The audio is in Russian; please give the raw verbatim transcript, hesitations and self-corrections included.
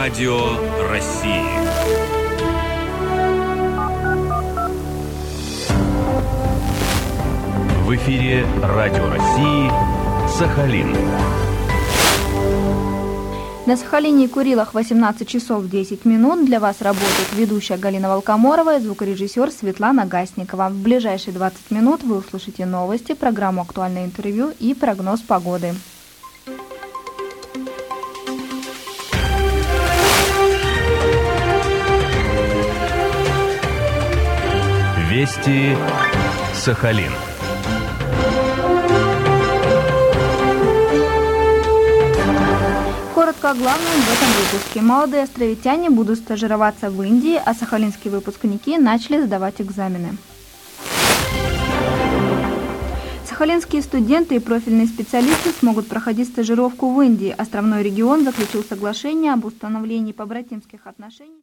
Радио России. В эфире Радио России «Сахалин». На Сахалине и Курилах восемнадцать часов десять минут. Для вас работает ведущая Галина Волкоморова и звукорежиссер Светлана Гасникова. В ближайшие двадцать минут вы услышите новости, программу «Актуальное интервью» и прогноз погоды. Вести Сахалин. Коротко о главном в этом выпуске. Молодые островитяне будут стажироваться в Индии, а сахалинские выпускники начали сдавать экзамены. Сахалинские студенты и профильные специалисты смогут проходить стажировку в Индии. Островной регион заключил соглашение об установлении побратимских отношений.